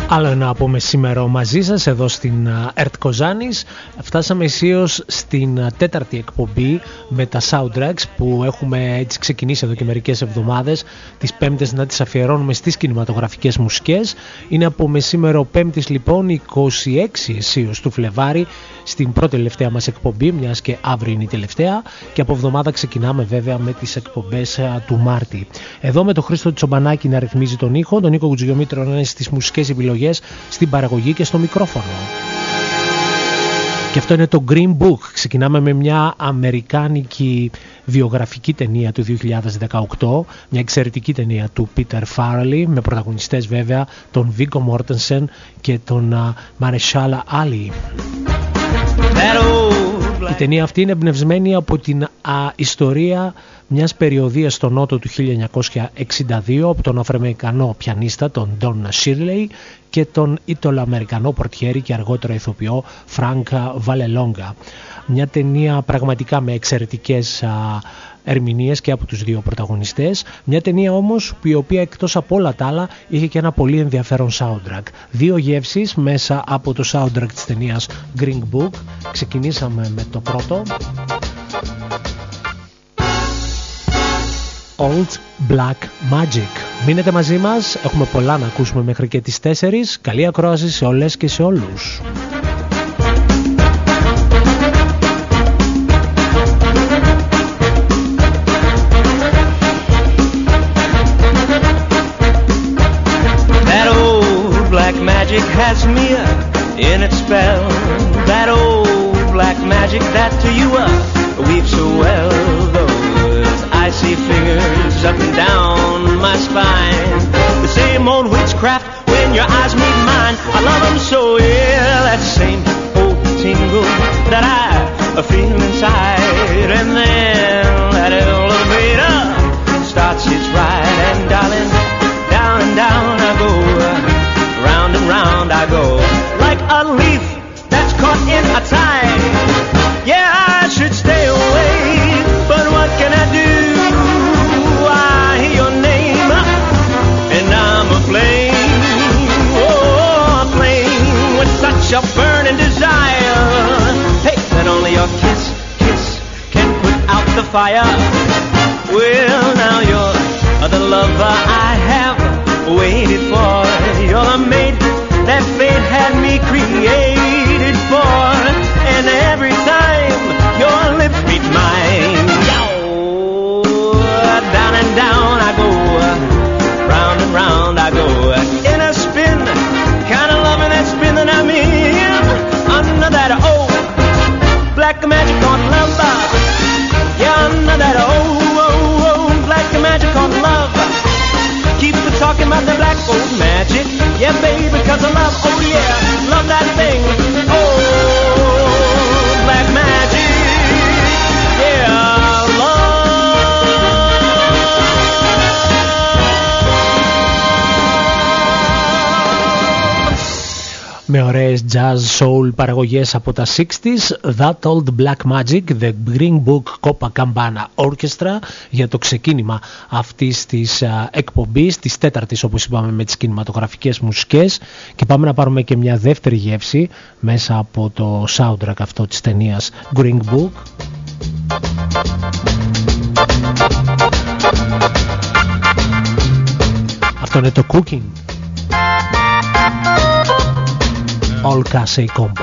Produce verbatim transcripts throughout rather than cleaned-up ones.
Άλλο ένα από μεσήμερο μαζί σας εδώ στην ΕΡΤ Κοζάνης. Φτάσαμε αισίως στην τέταρτη εκπομπή με τα soundtracks που έχουμε έτσι ξεκινήσει εδώ και μερικές εβδομάδες. Τις πέμπτες να τις αφιερώνουμε στις κινηματογραφικές μουσικές. Είναι από μεσήμερο πέμπτης λοιπόν είκοσι έξι αισίως του Φλεβάρι στην πρώτη τελευταία μας εκπομπή, μιας και αύριο είναι η τελευταία, και από εβδομάδα ξεκινάμε βέβαια με τις εκπομπές του Μάρτη. Εδώ με τον Χρήστο Τσομπανάκη να ρυθμίζει τον ήχο, τον Νίκο Κουτζιομήτρο να είναι στις μουσικές επιλογές, στην παραγωγή και στο μικρόφωνο. Και αυτό είναι το Green Book. Ξεκινάμε με μια αμερικάνικη βιογραφική ταινία του δύο χιλιάδες δεκαοκτώ, μια εξαιρετική ταινία του Peter Farrelly, με πρωταγωνιστές βέβαια τον Viggo Mortensen και τον uh, Mahershala Ali. Η ταινία αυτή είναι εμπνευσμένη από την α, ιστορία μιας περιοδίας στο νότο του χίλια εννιακόσια εξήντα δύο από τον Αφροαμερικανό πιανίστα τον Don Shirley και τον Ιταλοαμερικανό πορτιέρι και αργότερα ηθοποιό Frank Vallelonga. Μια ταινία πραγματικά με εξαιρετικές α, ερμηνείες και από τους δύο πρωταγωνιστές. Μια ταινία όμως η οποία εκτός από όλα τα άλλα είχε και ένα πολύ ενδιαφέρον soundtrack. Δύο γεύσεις μέσα από το soundtrack της ταινίας Green Book. Ξεκινήσαμε με το πρώτο, Old Black Magic. Μείνετε μαζί μας, έχουμε πολλά να ακούσουμε μέχρι και τις τέσσερις. Καλή ακρόαση σε όλες και σε όλους. Magic has me uh, in its spell. That old black magic that to you uh, weaves so well. Those icy fingers up and down my spine. The same old witchcraft when your eyes meet mine. I love them so, yeah. That same old tingle that I uh, feel inside. And then that elevator starts its ride. And darling, down and down I go. Uh, Round and round I go, like a leaf that's caught in a tide. Yeah, I should stay away, but what can I do? I hear your name, and I'm aflame. Oh, aflame with such a burning desire. Hey, that only your kiss, kiss can put out the fire. Well, now you're the lover I have waited for. You're the mate that fate had me created for. And every time your lips meet mine, oh, down and down I go, round and round I go, in a spin, kind of loving that spin that I'm in, under that old black magic called love. Yeah, under that old, old, old black magic called love. Keep talking about the black old magic. Yeah, baby, because I love, oh yeah, love that thing. Oh, black magic. Yeah, love. Με ωραίες jazz soul παραγωγές από τα εξήντα, That Old Black Magic, The Green Book Copacabana Orchestra, για το ξεκίνημα αυτής της uh, εκπομπής, της τέταρτης όπως είπαμε με τις κινηματογραφικές μουσικές, και πάμε να πάρουμε και μια δεύτερη γεύση μέσα από το soundtrack αυτό της ταινίας Green Book. Αυτό είναι το Cooking. All Casey Combo.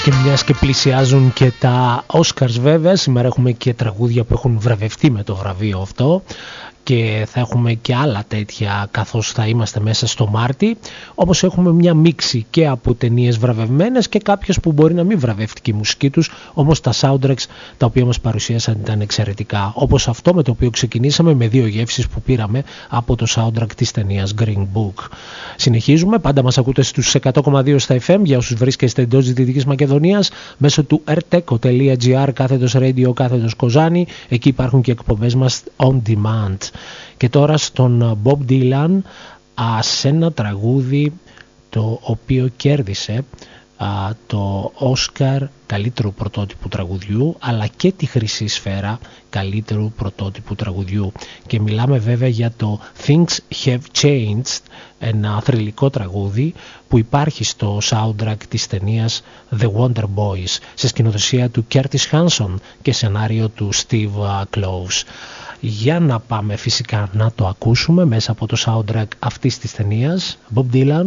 Και μιας και πλησιάζουν και τα Oscars βέβαια, σήμερα έχουμε και τραγούδια που έχουν βραβευτεί με το βραβείο αυτό και θα έχουμε και άλλα τέτοια καθώς θα είμαστε μέσα στο Μάρτι, όπως έχουμε μια μίξη και από ταινίες βραβευμένες και κάποιες που μπορεί να μην βραβεύτηκε η μουσική τους, όμως τα soundtracks τα οποία μας παρουσίασαν ήταν εξαιρετικά, όπως αυτό με το οποίο ξεκινήσαμε με δύο γεύσεις που πήραμε από το soundtrack της ταινίας Green Book. Συνεχίζουμε, πάντα μας ακούτε στους εκατό κόμμα δύο στα εφ εμ για όσους βρίσκεστε εντός Δυτικής Μακεδονίας μέσω του erteco τελεία gr κάθετος radio κάθετος Κοζάνη, εκεί υπάρχουν και εκπομπές μας on demand. Και τώρα στον Bob Dylan α, σε ένα τραγούδι το οποίο κέρδισε α, το Όσκαρ καλύτερου πρωτότυπου τραγουδιού αλλά και τη Χρυσή Σφαίρα καλύτερου πρωτότυπου τραγουδιού, και μιλάμε βέβαια για το Things Have Changed, ένα θρυλικό τραγούδι που υπάρχει στο soundtrack της ταινίας The Wonder Boys σε σκηνοθεσία του Curtis Hanson και σενάριο του Steve Kloves. Για να πάμε φυσικά να το ακούσουμε μέσα από το soundtrack αυτής της ταινίας. Bob Dylan.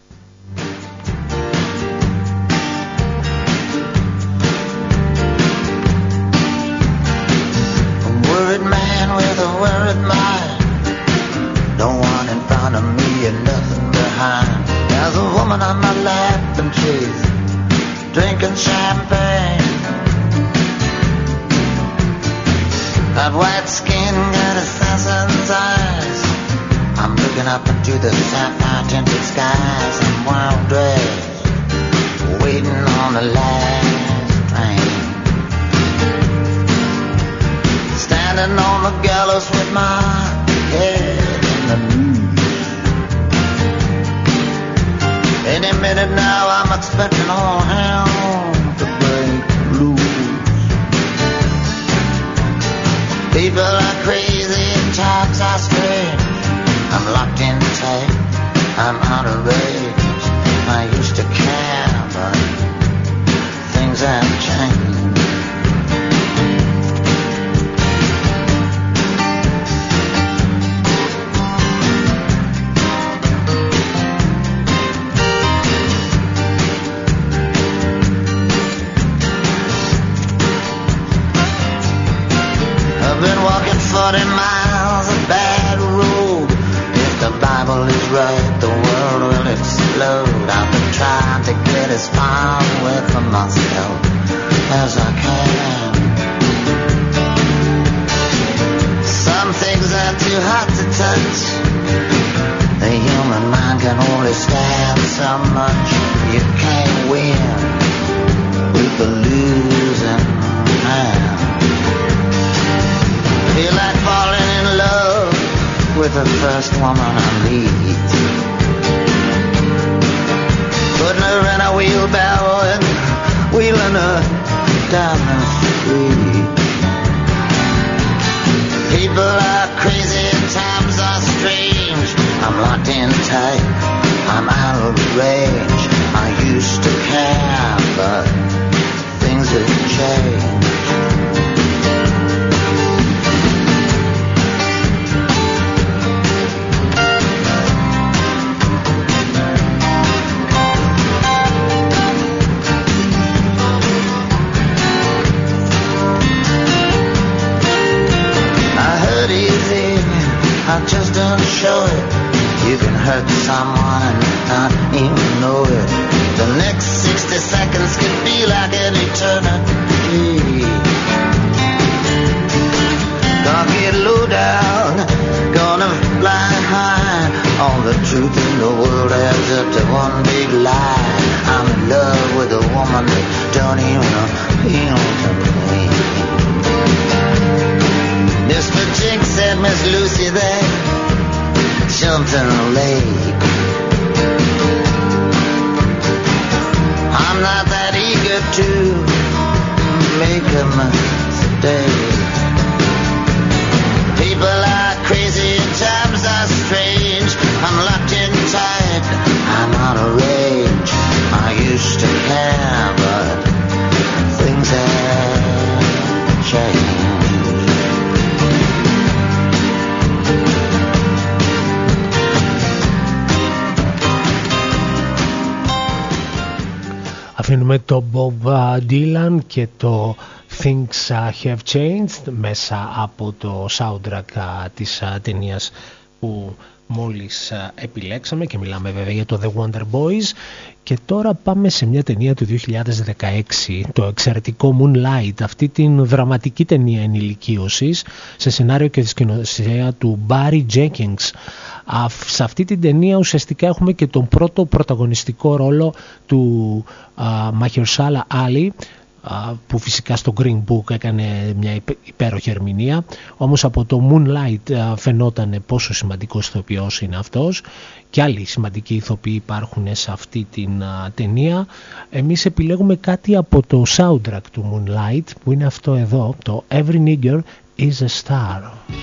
A worried man with a worried mind. No one in front of me and nothing behind. There's a woman on my lap and she's drinking champagne. That white skin got assassin's eyes. I'm looking up into the sapphire tinted skies. I'm wild dressed, waiting on the last train. Standing on the gallows with my head in the news. Any minute now I'm expecting all hell to break loose. People are crazy and times are strange. I'm locked in tight, I'm out of range. I used to care, but things have changed. forty miles of bad road. If the Bible is right, the world will explode. I've been trying to get as far away from myself as I can. Some things are too hot to touch. The human mind can only stand so much. You can't win with the losing hand. Feel like falling in love with the first woman I meet. Putting her in a wheelbarrow and wheeling her down the street. People are crazy and times are strange. I'm locked in tight, I'm out of range. I used to care, but things have changed. I just don't show it. You can hurt someone and not even know it. The next sixty seconds can be like an eternity. Gonna get low down, gonna fly high. All the truth in the world adds up to one big lie. I'm in love with a woman that don't even appeal to me. Mister Chick said Miss Lucy there jumped in the lake. I'm not that eager to make a mistake. People are crazy and times are strange. I'm locked in tight, I'm out of range. I used to care, but things have changed. Αφήνουμε το Bob Dylan και το Things Have Changed μέσα από το soundtrack της ταινίας που μόλις επιλέξαμε, και μιλάμε βέβαια για το The Wonder Boys. Και τώρα πάμε σε μια ταινία του δύο χιλιάδες δεκαέξι, το εξαιρετικό Moonlight, αυτή την δραματική ταινία ενηλικίωσης σε σενάριο και σκηνοθεσία του Barry Jenkins. Σε αυτή την ταινία ουσιαστικά έχουμε και τον πρώτο πρωταγωνιστικό ρόλο του Mahershala Ali, που φυσικά στο Green Book έκανε μια υπέροχη ερμηνεία, όμως από το Moonlight φαινόταν πόσο σημαντικός ηθοποιός είναι αυτός, και άλλοι σημαντικοί ηθοποιοί υπάρχουν σε αυτή την ταινία. Εμείς επιλέγουμε κάτι από το soundtrack του Moonlight, που είναι αυτό εδώ, το Every Nigger is a Star.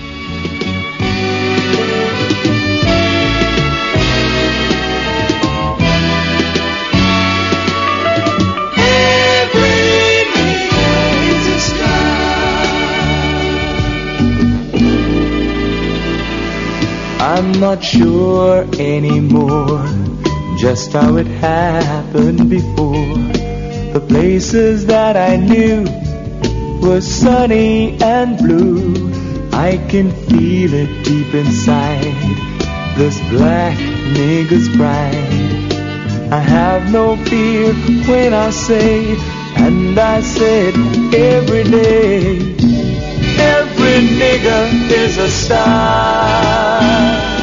I'm not sure anymore just how it happened before. The places that I knew were sunny and blue. I can feel it deep inside, this black nigger's pride. I have no fear when I say, and I said every day, every nigger is a star.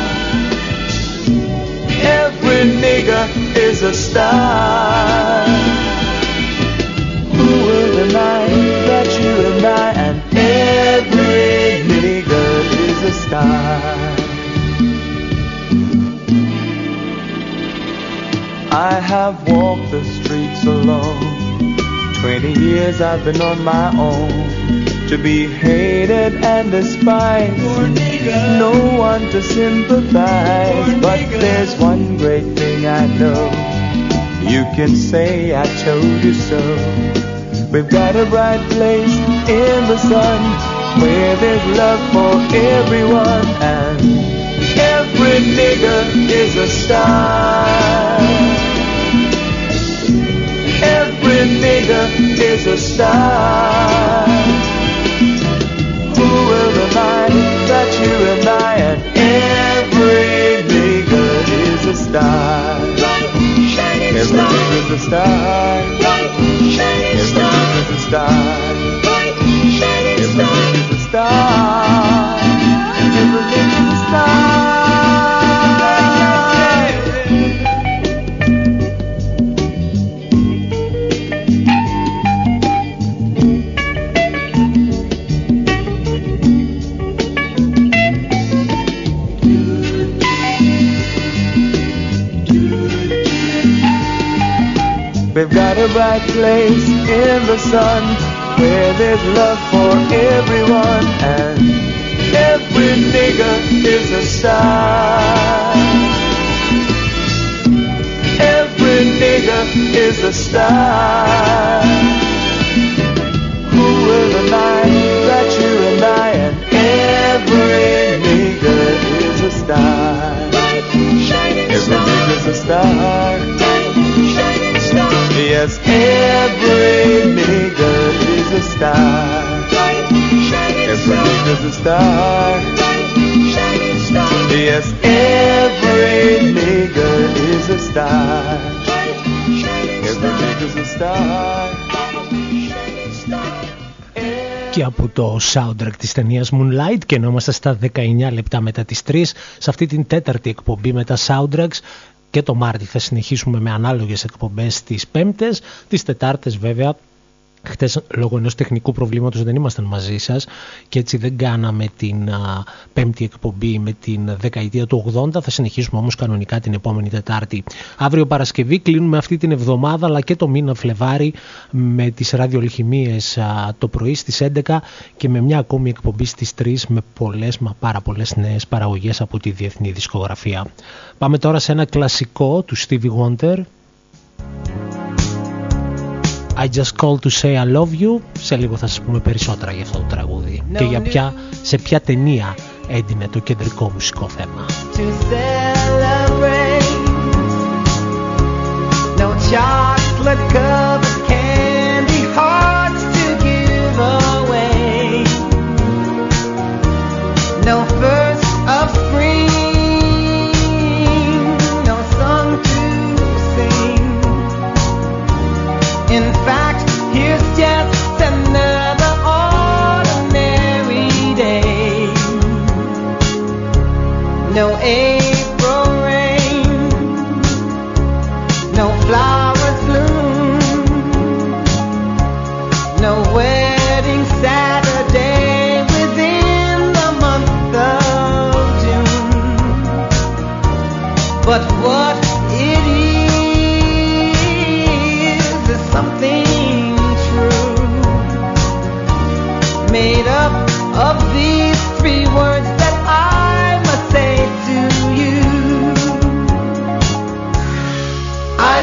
Every nigger is a star. Who will deny that you and I and every nigger is a star? I have walked the streets alone. Twenty years I've been on my own, to be hated and despised, no one to sympathize. But there's one great thing I know, you can say I told you so. We've got a bright place in the sun, where there's love for everyone, and every nigger is a star. Every nigger is a star. Who will deny that you and I and every nigger is a star? Every nigger's a star. Every nigger's a star. Every nigger's a star. Every nigger's a star. We've got a bright place in the sun, where there's love for everyone, and every nigger is a star. Every nigger is a star. Who will deny that you and I and every nigger is a star? Every nigger's a star. Yes, every nigger is a star. Every nigger's a star. Yes, every nigger is a star. Every nigger's a star. Και από το soundtrack της ταινίας Moonlight, και ενώ είμαστε στα δεκαεννιά λεπτά μετά τις τρεις, σε αυτή την τέταρτη εκπομπή με τα soundtracks, και το Μάρτι θα συνεχίσουμε με ανάλογες εκπομπές τις Πέμπτες, τις Τετάρτες βέβαια. Χτες λόγω ενός τεχνικού προβλήματος δεν ήμασταν μαζί σας και έτσι δεν κάναμε την α, πέμπτη εκπομπή με την δεκαετία του ογδόντα. Θα συνεχίσουμε όμως κανονικά την επόμενη Τετάρτη. Αύριο Παρασκευή κλείνουμε αυτή την εβδομάδα αλλά και το μήνα Φλεβάρι με τις ραδιολιχημίες α, το πρωί στις έντεκα και με μια ακόμη εκπομπή στις τρεις με πολλές μα πάρα πολλές νέες παραγωγές από τη διεθνή δισκογραφία. Πάμε τώρα σε ένα κλασικό του Stevie Wonder. I just called to say I love you. Σε λίγο θα σας πούμε περισσότερα για αυτό το τραγούδι no, και για ποια, σε ποια ταινία έντυνε το κεντρικό μουσικό θέμα. To celebrate, no chocolate cup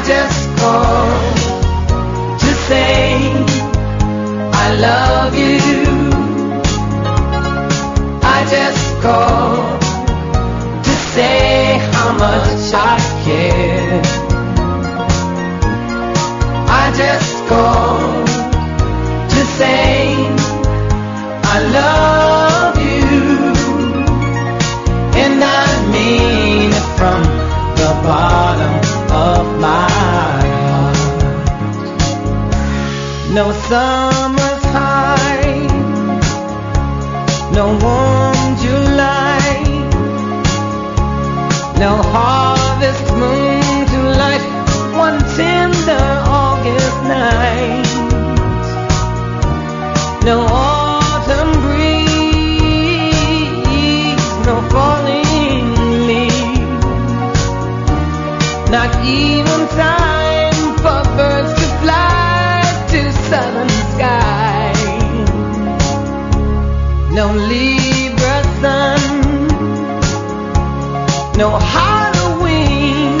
just called to say I love you. I just called to say how much I care. I just called to say I love you, and I mean it from the bottom of my heart. No summer's high, no warm July, no harvest moon to light one tender August night, no autumn breeze, no falling leaves, not even time for birds to fly to southern sky, no Libra sun, no Halloween,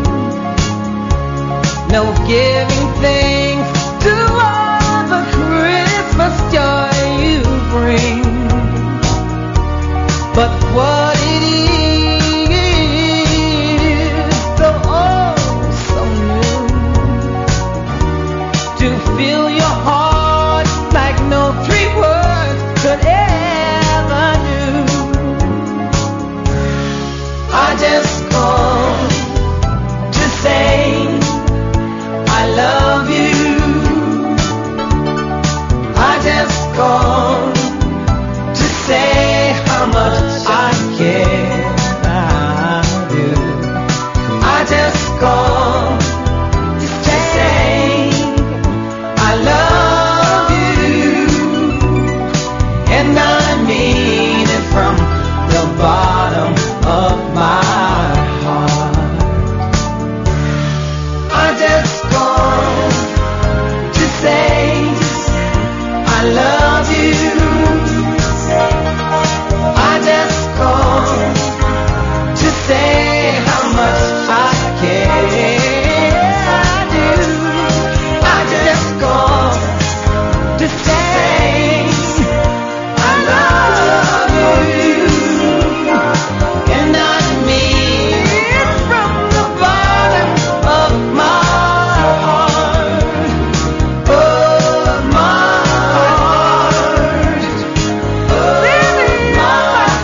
no giving thanks to all the Christmas joy you bring. But what it is, so oh, so new, to fill your heart like no three words could ever do. I just called to say I love you. I just called to say how much I care. I do. I just called to say I love you, and I mean it from the bottom of my heart. I just called to say I love you. I just called to say how much I care. I do. I just called to say I love you, and I mean it from the bottom of my heart, of my heart, of my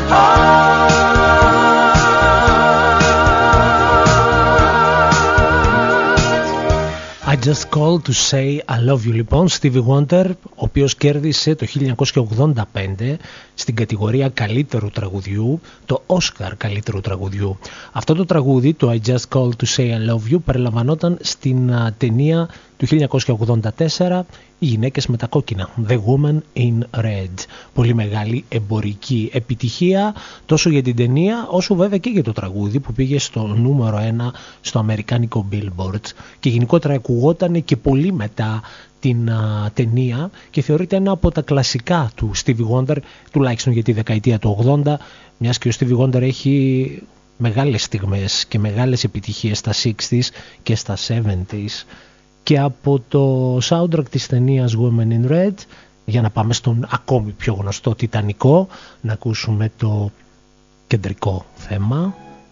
heart. I just called to say I love you. Λοιπόν, Stevie Wonder, ο οποίος κέρδισε το χίλια εννιακόσια ογδόντα πέντε στην κατηγορία καλύτερου τραγουδιού το Oscar καλύτερου τραγουδιού. Αυτό το τραγούδι, το I just called to say I love you, περιλαμβανόταν στην uh, ταινία του χίλια εννιακόσια ογδόντα τέσσερα «Οι γυναίκες με τα κόκκινα», The Woman in Red. Πολύ μεγάλη εμπορική επιτυχία τόσο για την ταινία όσο βέβαια και για το τραγούδι που πήγε στο νούμερο ένα στο αμερικάνικο Billboard και γενικότερα ακουγόταν και πολύ μετά την α, ταινία και θεωρείται ένα από τα κλασικά του Stevie Wonder, τουλάχιστον για τη δεκαετία του ογδόντα, μιας και ο Stevie Wonder έχει μεγάλες στιγμές και μεγάλες επιτυχίες στα εξήντα και στα εβδομήντα. Και από το soundtrack της ταινίας Woman in Red, για να πάμε στον ακόμη πιο γνωστό Τιτανικό, να ακούσουμε το κεντρικό θέμα.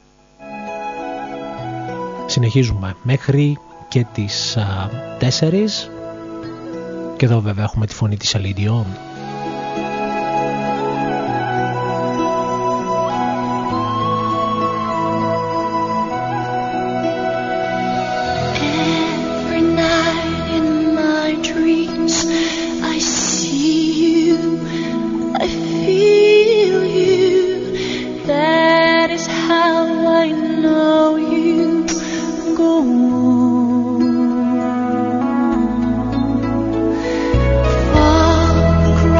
Συνεχίζουμε μέχρι και τις α, τέσσερις και εδώ βέβαια έχουμε τη φωνή της Celine Dion. Fall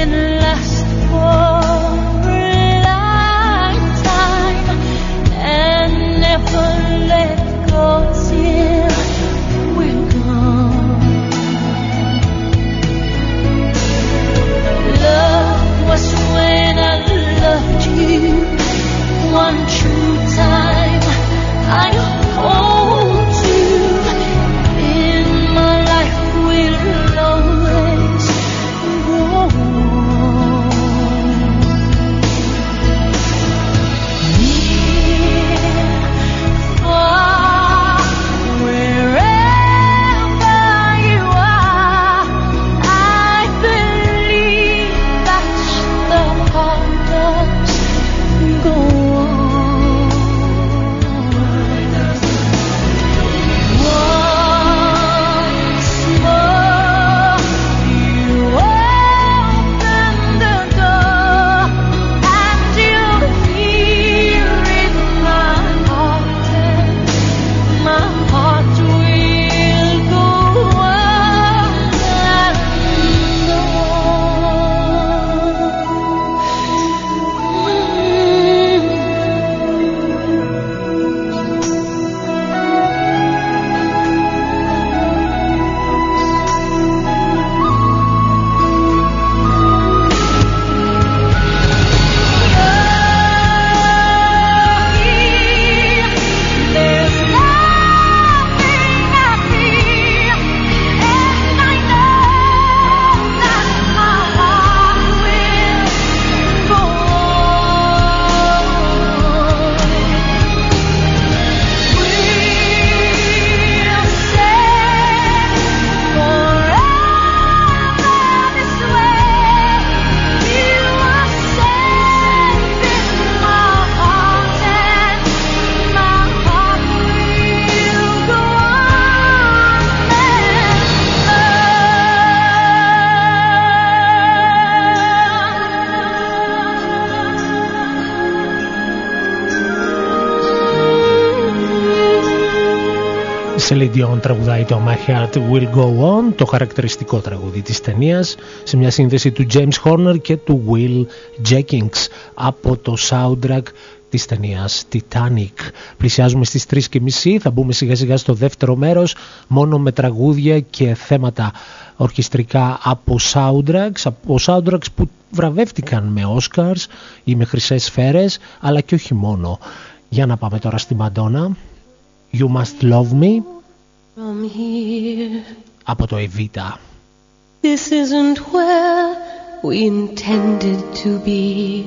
Celine Dion τραγουδάει το My Heart Will Go On, το χαρακτηριστικό τραγούδι της ταινίας, σε μια σύνδεση του James Horner και του Will Jenkins από το soundtrack της ταινίας Titanic. Πλησιάζουμε στις τρεις και μισή, θα μπούμε σιγά σιγά στο δεύτερο μέρος, μόνο με τραγούδια και θέματα ορχιστρικά από soundtracks, από soundtracks που βραβεύτηκαν με Oscars ή με χρυσές σφαίρες, αλλά και όχι μόνο. Για να πάμε τώρα στη Madonna. You Must Love Me From here, από το Evita. This isn't where we intended to be.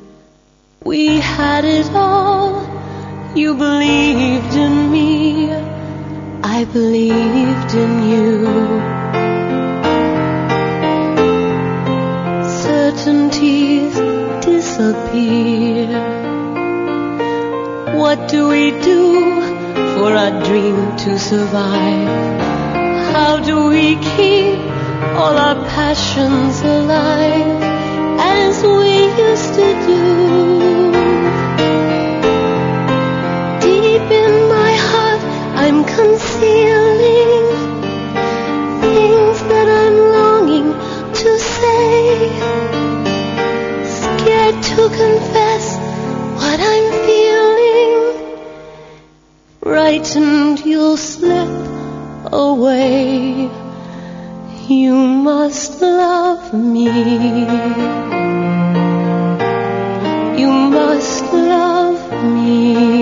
We had it all. You believed in me. I believed in you. Certainties disappear. What do we do for our dream to survive? How do we keep all our passions alive as we used to do? Deep in my heart I'm concealing things that I'm longing to say, scared to confess what I'm feeling. Frightened you'll slip away. You must love me. You must love me.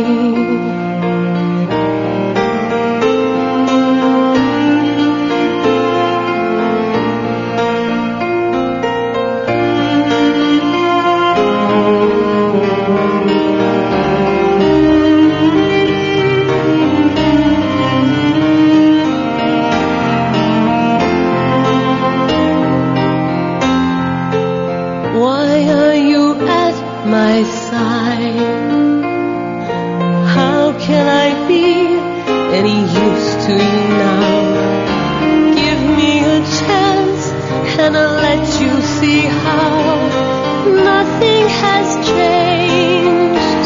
My side, how can I be any use to you now? Give me a chance and I'll let you see how nothing has changed.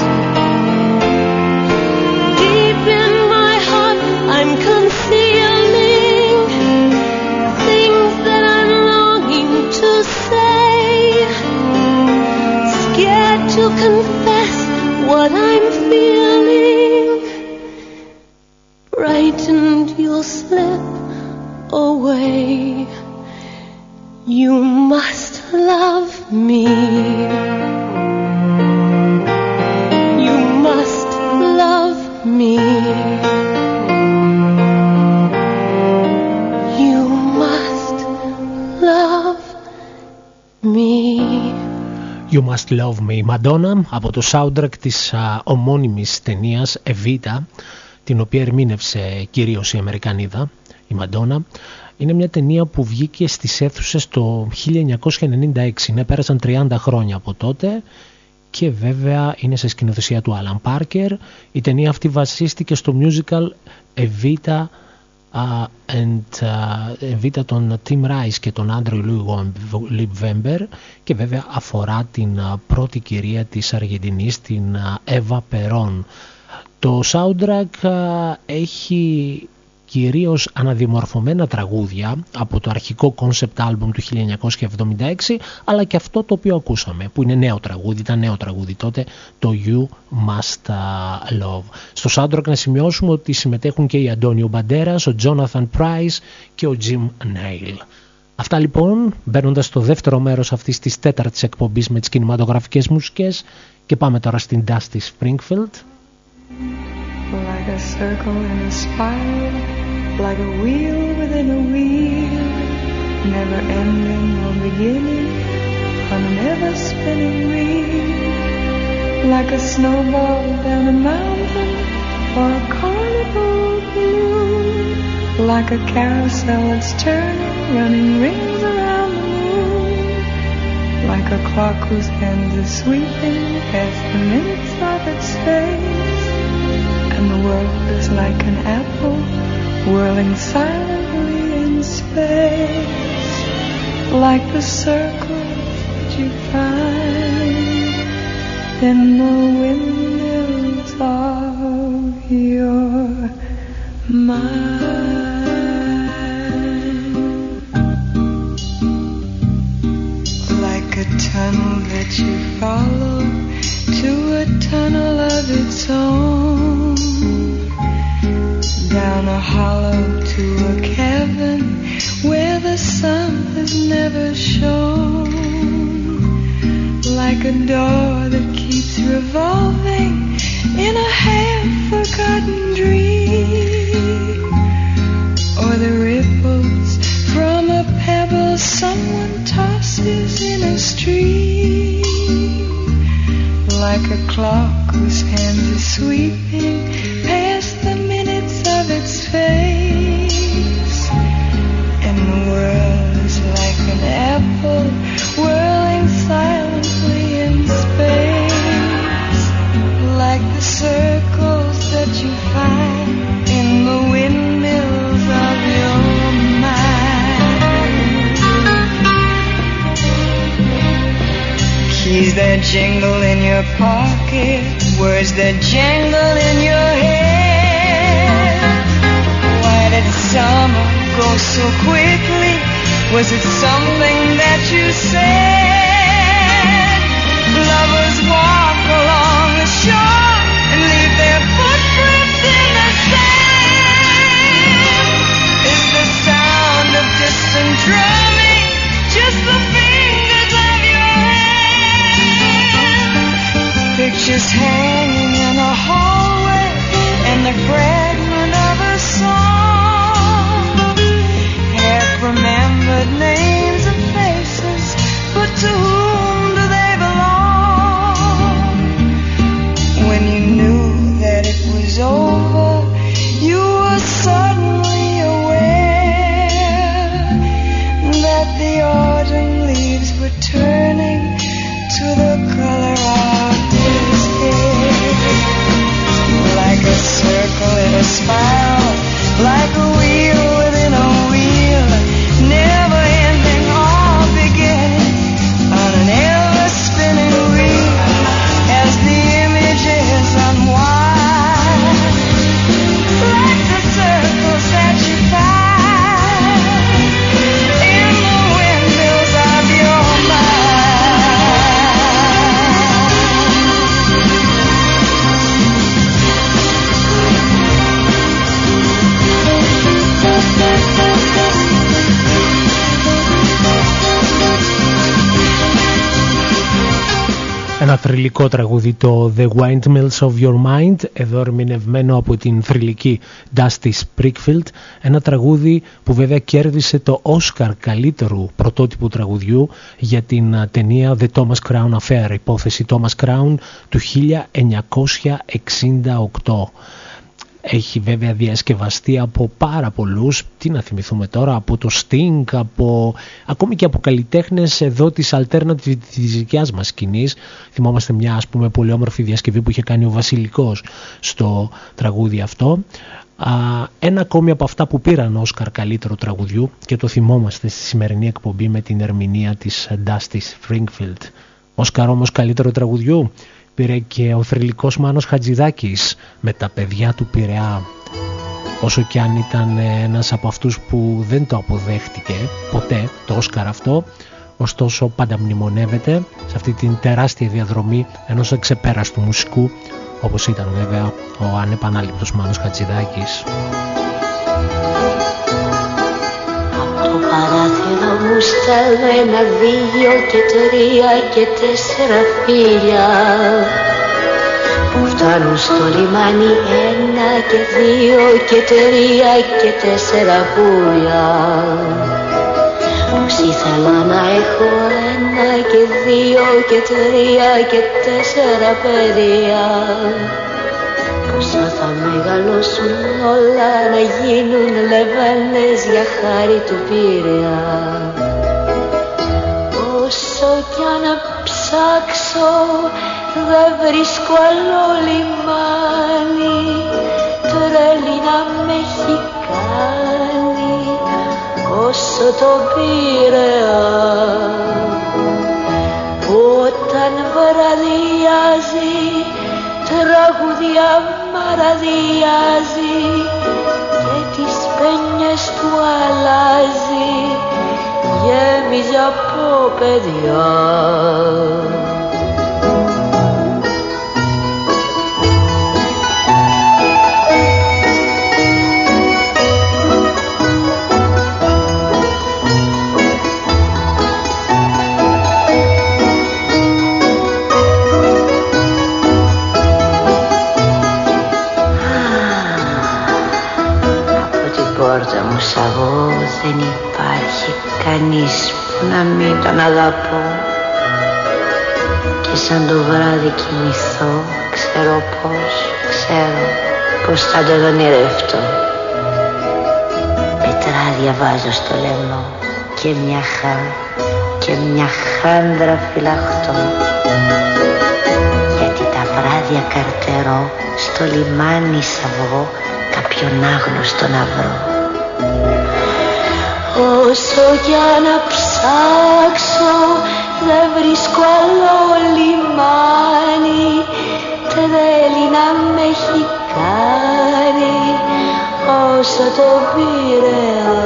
Deep in my heart I'm concealing things that I'm longing to say, You must love me. You must love me. You must love me. You Must Love Me, Madonna, από το soundtrack της α, ομώνυμης ταινίας Evita, την οποία ερμήνευσε κυρίως η Αμερικανίδα, η Madonna. Είναι μια ταινία που βγήκε στις αίθουσες το χίλια εννιακόσια ενενήντα έξι, ναι, πέρασαν τριάντα χρόνια από τότε και βέβαια είναι σε σκηνοθεσία του Alan Parker. Η ταινία αυτή βασίστηκε στο musical Evita Uh, and, uh, Evita των Tim Rice και τον Andrew Lloyd Webber και βέβαια αφορά την uh, πρώτη κυρία της Αργεντινής, την uh, Eva Perón. Το soundtrack uh, έχει κυρίως αναδιαμορφωμένα τραγούδια από το αρχικό concept album του χίλια εννιακόσια εβδομήντα έξι, αλλά και αυτό το οποίο ακούσαμε που είναι νέο τραγούδι, ήταν νέο τραγούδι τότε, το You Must Love. Στο soundtrack να σημειώσουμε ότι συμμετέχουν και οι Αντώνιο Μπαντέρας, ο Jonathan Price και ο Jim Nail. Αυτά λοιπόν, μπαίνοντας στο δεύτερο μέρος αυτής της τέταρτης εκπομπής με τις κινηματογραφικές μουσικές, και πάμε τώρα στην Dusty Springfield. Like a circle in a spiral, like a wheel within a wheel, never ending or beginning on an ever spinning reel. Like a snowball down a mountain or a carnival balloon, like a carousel that's turning, running rings around the moon. Like a clock whose hands are sweeping past the minutes of its face. And the world is like an apple whirling silently in space. Like the circles that you find in the windmills of your mind. Like a tunnel that you follow to a tunnel of its own, down a hollow to a cavern where the sun has never shone. Like a door that keeps revolving in a half-forgotten dream, or the ripples from a pebble someone tosses in a stream. Like a clock whose hands are sweeping past the minutes of its face. And the world is like an apple whirling silently in space. Like the circles that you find in the windmills of your mind. Keys that jingle in your pocket, words that jangle in your head. Why did summer go so quickly? Was it something that you said? Lovers walk along the shore and leave their footprints in the sand. Is the sound of distant drumming just the fingers of your hand? Pictures hanging in a hallway and the fragment of a song. Half-remembered names and faces, but to whom do they belong? When you knew that it was over, you were suddenly aware that the autumn leaves were turning to the color of his hair. Ένα θρυλικό τραγούδι, το The Windmills of Your Mind, εδώ ερμηνευμένο από την θρυλική Dusty Springfield, ένα τραγούδι που βέβαια κέρδισε το Oscar καλύτερου πρωτότυπου τραγουδιού για την ταινία The Thomas Crown Affair, υπόθεση Thomas Crown του χίλια εννιακόσια εξήντα οκτώ. Έχει βέβαια διασκευαστεί από πάρα πολλούς, τι να θυμηθούμε τώρα, από το Sting, από, ακόμη και από καλλιτέχνες εδώ της alternative της δικιάς μας σκηνής. Θυμόμαστε μια ας πούμε πολύ όμορφη διασκευή που είχε κάνει ο Βασιλικός στο τραγούδι αυτό. Α, ένα ακόμη από αυτά που πήραν Όσκαρ καλύτερο τραγουδιού και το θυμόμαστε στη σημερινή εκπομπή με την ερμηνεία της Dusty Springfield. Όσκαρ όμως καλύτερο τραγουδιού πήρε και ο θρυλικός Μάνος Χατζηδάκης με τα παιδιά του Πειραιά. Όσο κι αν ήταν ένας από αυτούς που δεν το αποδέχτηκε ποτέ το Όσκαρ αυτό, ωστόσο πάντα μνημονεύεται σε αυτή την τεράστια διαδρομή ενός εξεπέραστου μουσικού, όπως ήταν βέβαια ο ανεπανάληπτος Μάνος Χατζηδάκης. Από το παράθυρο μου στέλνω ένα, δύο και τρία και τέσσερα φίλια που φτάνουν στο λιμάνι, ένα και δύο και τρία και τέσσερα πουλιά. Πως ήθελα να έχω ένα και δύο και τρία και τέσσερα παιδιά, πόσα θα μεγαλώσουν όλα να γίνουν λεβένες για χάρη του Πειραιά. Όσο κι αν ψάξω δεν βρίσκω άλλο λιμάνι, τρέλη να με έχει κάνει όσο το Πειραιά. Όταν βραδιάζει τραγουδιά μαραδιάζει και τις πένιες του αλλάζει, γέμιζε από παιδιά. Σαβώ δεν υπάρχει κανείς που να μην τον αγαπώ, και σαν το βράδυ κοιμηθώ ξέρω πως, ξέρω πως θα τον ονειρευτώ. Πετράδια βάζω στο λαιμό και μια χά και μια χάντρα φυλαχτώ, γιατί τα βράδια καρτερώ στο λιμάνι σαβώ κάποιον άγνωστο να βρω. Όσο κι αν ψάξω δεν βρίσκω άλλο λιμάνι, τρέλη να με έχει κάνει όσο το Πειραιά.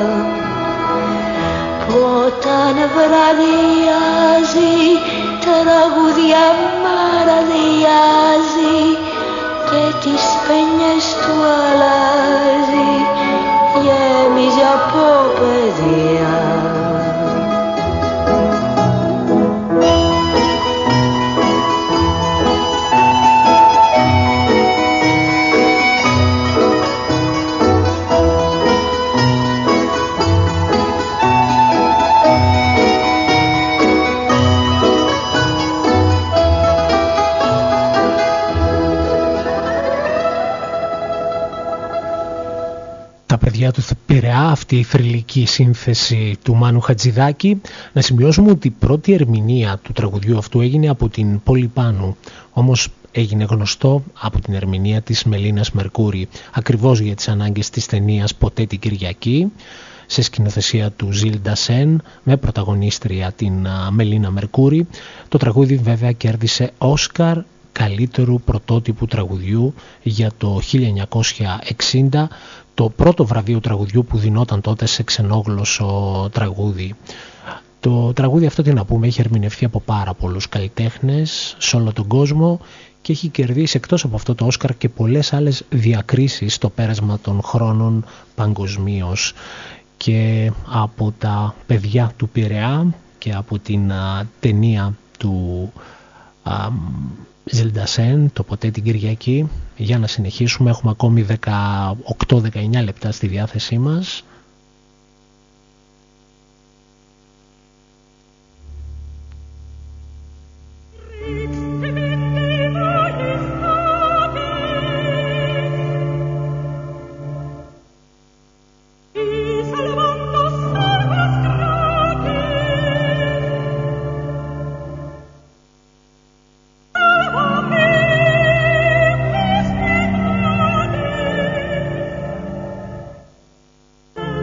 Που όταν βραδιάζει τραγουδιά μαραδιάζει και τις πένιες του αλλάζει, γέμιζε από παιδιά. Παιδιά του Πειραιά, αυτή η θρυλική σύνθεση του Μάνου Χατζηδάκη. Να σημειώσουμε ότι η πρώτη ερμηνεία του τραγουδιού αυτού έγινε από την Πόλη Πάνου, όμως έγινε γνωστό από την ερμηνεία της Μελίνας Μερκούρη, ακριβώς για τις ανάγκες της ταινίας Ποτέ την Κυριακή, σε σκηνοθεσία του Ζιλ Ντασέν με πρωταγωνίστρια την Μελίνα Μερκούρη. Το τραγούδι βέβαια κέρδισε Όσκαρ καλύτερου πρωτότυπου τραγουδιού για το χίλια εννιακόσια εξήντα, το πρώτο βραβείο τραγουδιού που δινόταν τότε σε ξενόγλωσσο τραγούδι. Το τραγούδι αυτό, τι να πούμε, έχει ερμηνευτεί από πάρα πολλούς καλλιτέχνες σε όλο τον κόσμο και έχει κερδίσει εκτός από αυτό το Όσκαρ και πολλές άλλες διακρίσεις στο πέρασμα των χρόνων παγκοσμίως. Και από τα παιδιά του Πειραιά και από την α, ταινία του Ζιλντασέν, το ποτέ την Κυριακή. Για να συνεχίσουμε, έχουμε ακόμη δεκαοκτώ δεκαεννιά λεπτά στη διάθεσή μας. Thank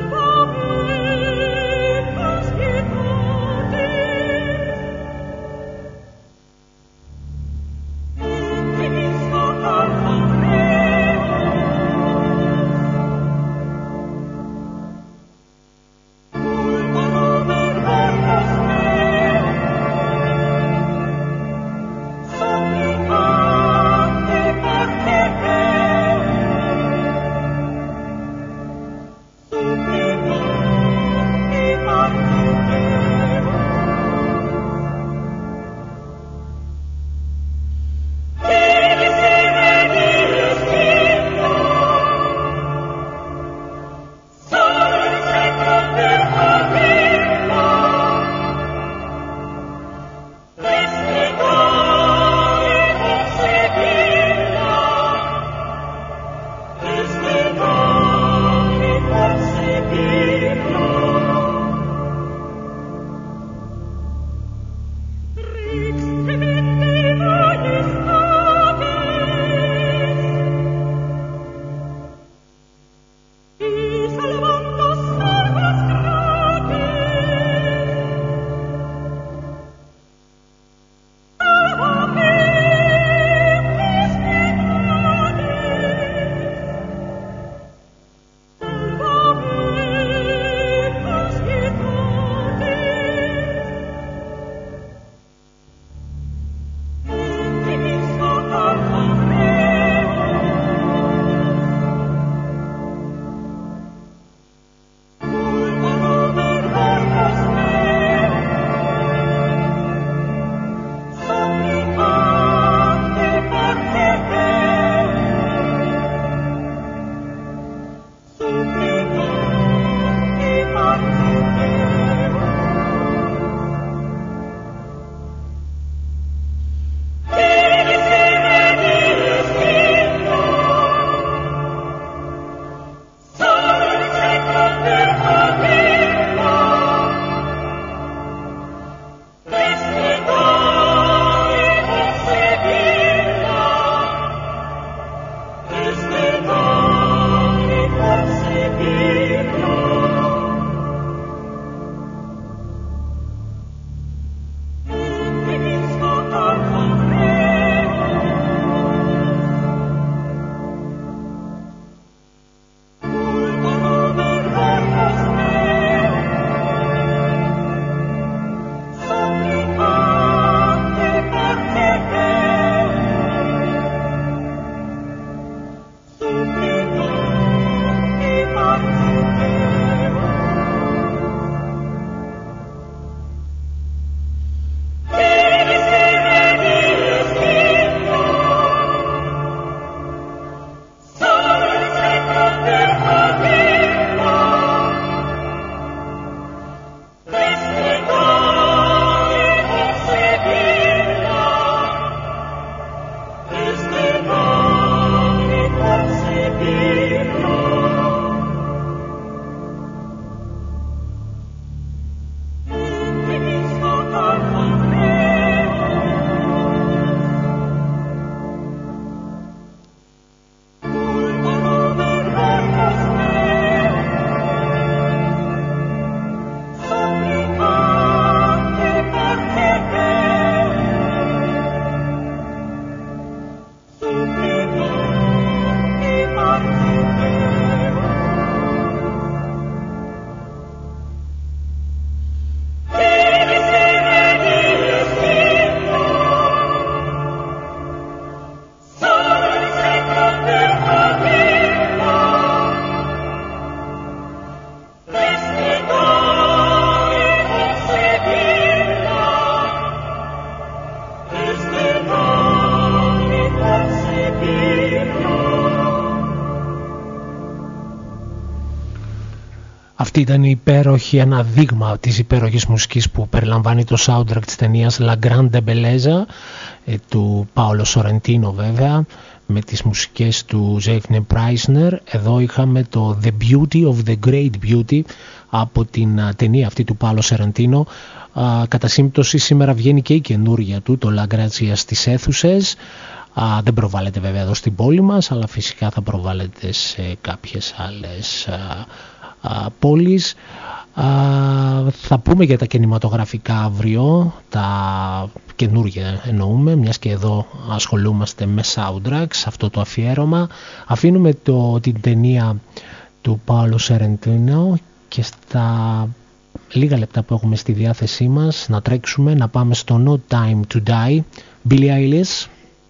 Αυτή ήταν η υπέροχη, ένα δείγμα της υπέροχης μουσικής που περιλαμβάνει το soundtrack της ταινίας La Grande Bellezza του Πάολο Σορεντίνο, βέβαια, με τις μουσικές του Ζέφνε Πράισνερ. Εδώ είχαμε το The Beauty of the Great Beauty από την ταινία αυτή του Πάολο Σορεντίνο. Κατά σύμπτωση σήμερα βγαίνει και η καινούργια του, το La Grazia, στις αίθουσες. Α, δεν προβάλλεται βέβαια εδώ στην πόλη μας, αλλά φυσικά θα προβάλλεται σε κάποιες άλλες α, α, πόλεις. Α, θα πούμε για τα κινηματογραφικά αύριο, τα καινούργια εννοούμε, μιας και εδώ ασχολούμαστε με soundtracks, αυτό το αφιέρωμα. Αφήνουμε το, την ταινία του Πάολο Σορεντίνο και στα λίγα λεπτά που έχουμε στη διάθεσή μας να τρέξουμε, να πάμε στο No Time to Die, Billie Eilish.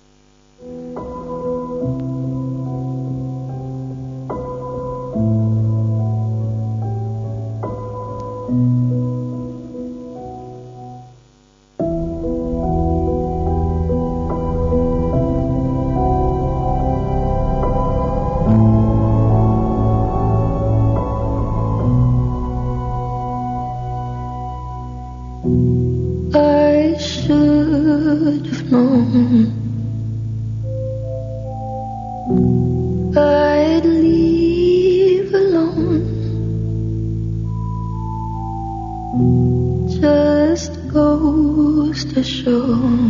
I'd leave alone, just goes to show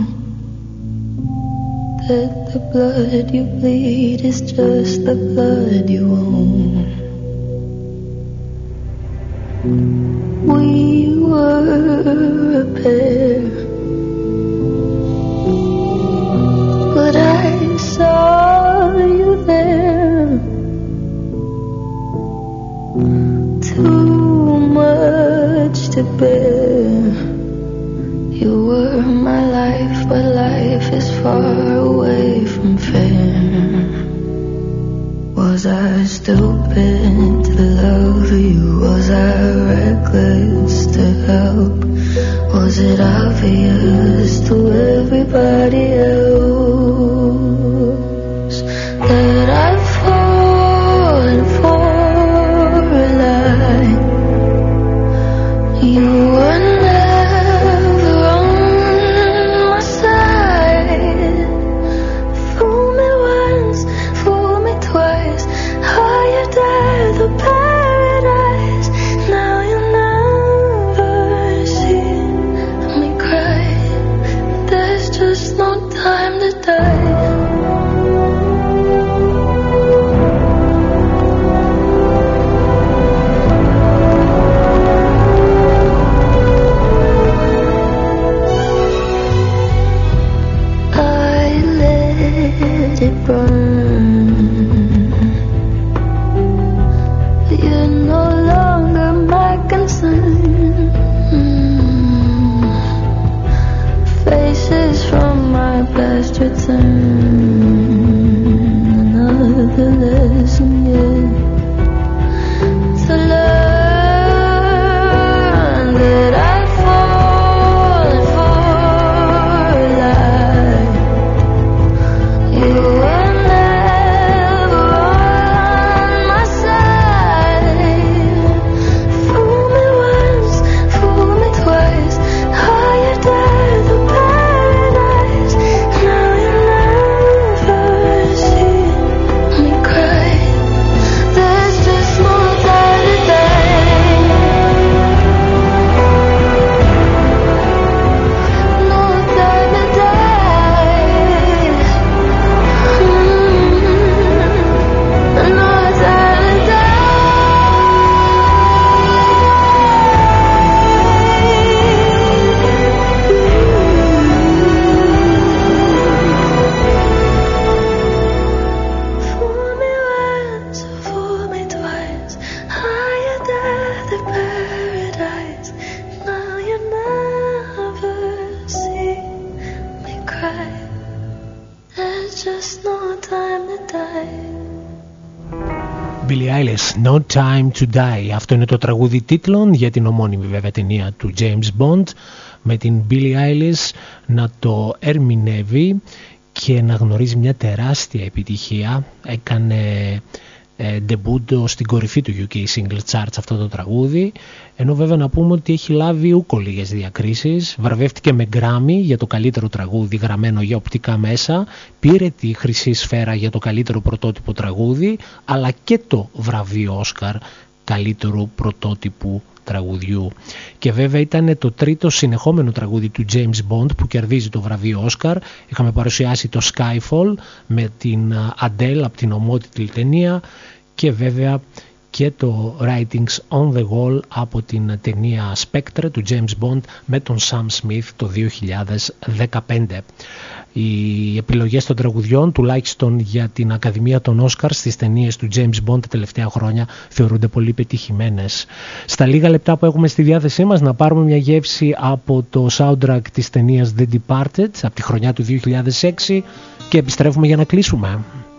that the blood you bleed is just the blood you own. We were a pair, but I saw you there. Too much to bear. You were my life, but life is far away from fair. Was I stupid to love you? Was I reckless to help? Was it obvious to everybody else that I've fallen for a lie? You were never on my side. Fool me once, fool me twice. Are you there, the paradise? Now you never see me cry. There's just no time to die. I let it burn. You're no longer my concern. Faces from my past return. Another lesson yet to learn that I've fallen for a lie. You were never on my side. Fool me once, fool me twice. Are you there, the paradise? Now you never see me cry. There's just no time to die. No time to die. Mm, no time to Fool me once, fool me twice. Are you there, the paradise? Now you never see me cry. There's just no time to die. Billie Eilish, No Time to Die. Αυτό είναι το τραγούδι τίτλων για την ομώνυμη βέβαια ταινία του James Bond, με την Billie Eilish να το ερμηνεύει και να γνωρίζει μια τεράστια επιτυχία. Έκανε ε, debut στην κορυφή του γιου κέι Single Charts αυτό το τραγούδι, ενώ βέβαια να πούμε ότι έχει λάβει ούκο λίγες διακρίσεις. Βραβεύτηκε με Grammy για το καλύτερο τραγούδι γραμμένο για οπτικά μέσα, πήρε τη χρυσή σφαίρα για το καλύτερο πρωτότυπο τραγούδι, αλλά και το βραβείο Όσκαρ καλύτερου πρωτότυπου τραγουδιού. Και βέβαια ήταν το τρίτο συνεχόμενο τραγούδι του James Bond που κερδίζει το βραβείο Όσκαρ. Είχαμε παρουσιάσει το Skyfall με την Adele από την ομότιτλη ταινία και βέβαια και το Writings on the Wall από την ταινία Spectre του James Bond με τον Sam Smith το δύο χιλιάδες δεκαπέντε. Οι επιλογές των τραγουδιών, τουλάχιστον για την Ακαδημία των Όσκαρ στις ταινίες του James Bond τα τελευταία χρόνια, θεωρούνται πολύ πετυχημένες. Στα λίγα λεπτά που έχουμε στη διάθεσή μας να πάρουμε μια γεύση από το soundtrack της ταινίας The Departed από τη χρονιά του δύο χιλιάδες έξι και επιστρέφουμε για να κλείσουμε.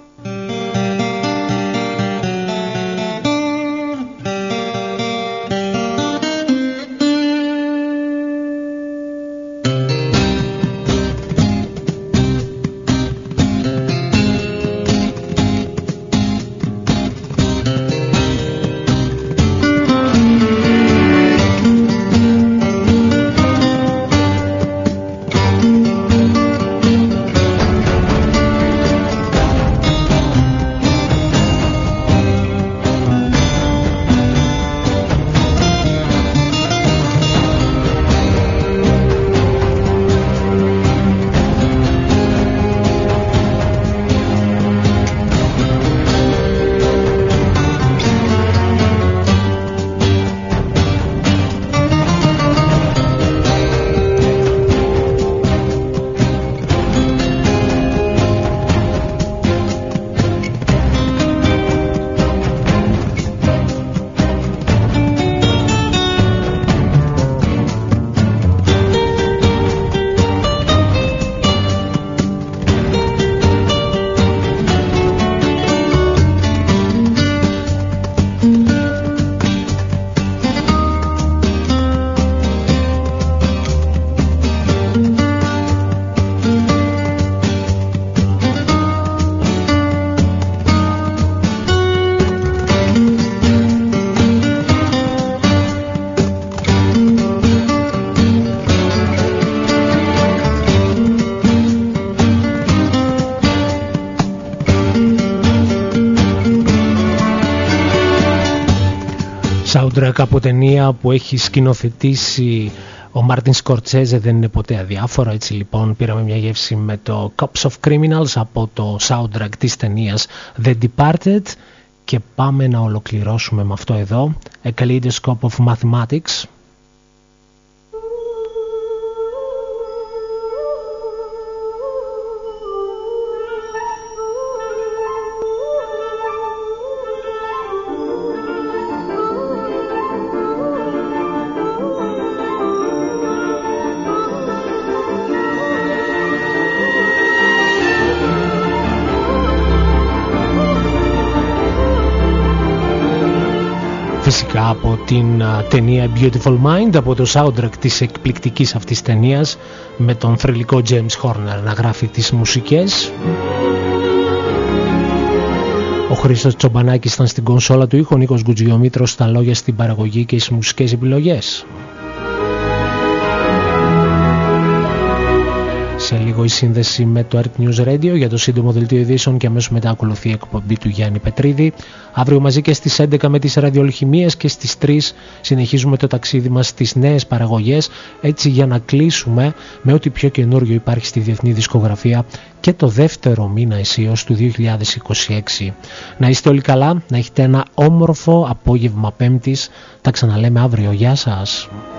soundtrack από ταινία που έχει σκηνοθετήσει ο Μάρτιν Σκορτσέζε, δεν είναι ποτέ αδιάφορο. Έτσι λοιπόν πήραμε μια γεύση με το Cops of Criminals από το soundtrack της ταινίας The Departed και πάμε να ολοκληρώσουμε με αυτό εδώ, A Kaleidoscope of Mathematics. Φυσικά από την uh, ταινία Beautiful Mind, από το soundtrack της εκπληκτικής αυτής ταινίας, με τον θρυλικό James Horner να γράφει τις μουσικές. Ο Χρήστος Τσομπανάκης ήταν στην κονσόλα του ήχου, ο Νίκος Γκουτζιομήτρος στα λόγια, στην παραγωγή και στις μουσικές επιλογές. Σε λίγο η σύνδεση με το Earth News Radio για το σύντομο δελτίο ειδήσεων και αμέσως μετά ακολουθεί η εκπομπή του Γιάννη Πετρίδη. Αύριο μαζί και στις έντεκα με τις ραδιολχημίες και στις τρεις συνεχίζουμε το ταξίδι μας στις νέες παραγωγές, έτσι για να κλείσουμε με ό,τι πιο καινούριο υπάρχει στη διεθνή δισκογραφία και το δεύτερο μήνα αισίως του δύο χιλιάδες είκοσι έξι. Να είστε όλοι καλά, να έχετε ένα όμορφο απόγευμα Πέμπτης. Τα ξαναλέμε αύριο. Γεια σας.